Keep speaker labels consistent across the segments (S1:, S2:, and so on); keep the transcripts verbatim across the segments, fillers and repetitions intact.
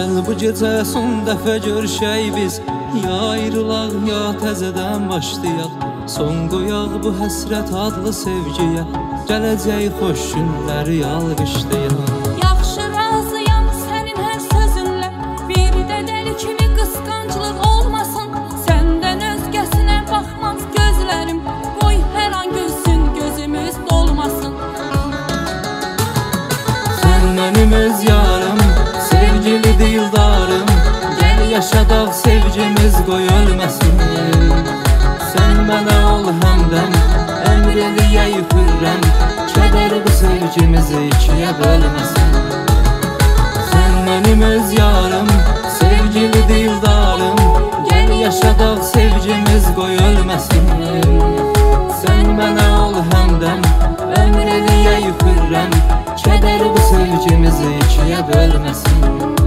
S1: Gəl bu gecə son dəfə görüşək biz, ya ayrılaq ya təzədən başlayaq. Son qoyaq bu həsrət adlı sevgiyə, gələcək xoş günləri alqışlayaq.
S2: Yaxşı razıyam sənin hər sözünlə, bir də dəli kimi qısqanclıq olmasın. Səndən özgəsinə baxmaz gözlərim, qoy hər an gülsün gözümüz dolmasın.
S1: Sən mənim öz yarım, sevgili dildarım, gəl yaşadaq sevgimiz qoy ölməsin. Sən mənə ol həmdəm, əmr eləyək hürrəm, kədər bu sevgimizi ikiyə bölməsin. Sən mənim öz yarım, sevgili dildarım, gəl yaşadaq sevgimiz qoy ölməsin. Sən mənə ol həmdəm, əmr eləyək hürrəm, kədər bu sevgimizi ikiyə bölməsin.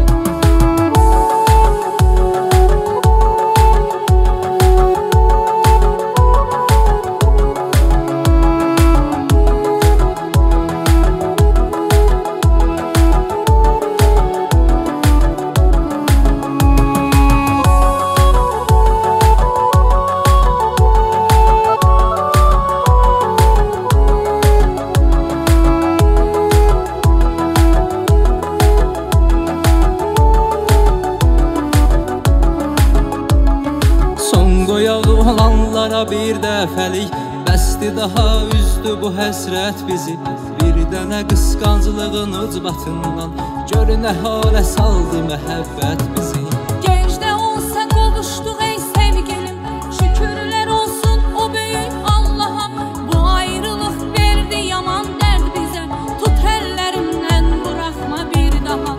S1: Qoyaq olanlara bir dəfəlik, bəsdi daha üzdü bu həsrət bizi. Bir dənə qısqanclığın ucbatından, gör nə halə saldı məhəbbət bizi.
S2: Genç də olsa qovuşduq ey sevgilim, şükürlər olsun o böyük Allaha. Bu ayrılıq verdi yaman dərd bizə, tut əllərimdən buraxma bir daha.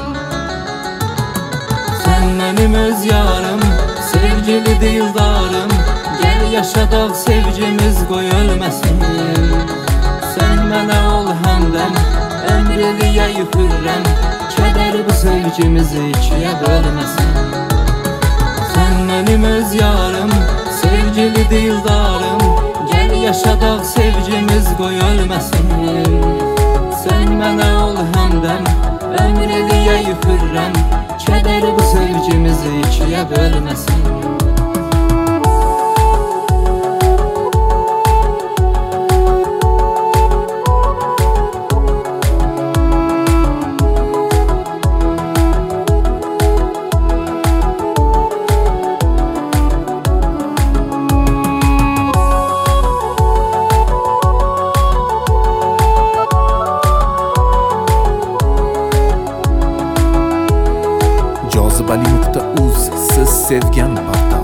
S1: Sən mənim öz yarım, sevgili dildarım, gəl yaşadaq sevgimiz qoy ölməsin. Sən mənə ol həmdəm, əmr eləyək hürrəm, kədər bu sevgimizi ikiyə bölməsin. Sən mənim öz yarım, sevgili dildarım, gəl yaşadaq sevgimiz qoy ölməsin. Sən mənə ol həmdəm, əmr eləyək hürrəm, kədər bu sevgimizi ikiyə bölməsin.
S3: Cazibali nokta uz siz sevgan barda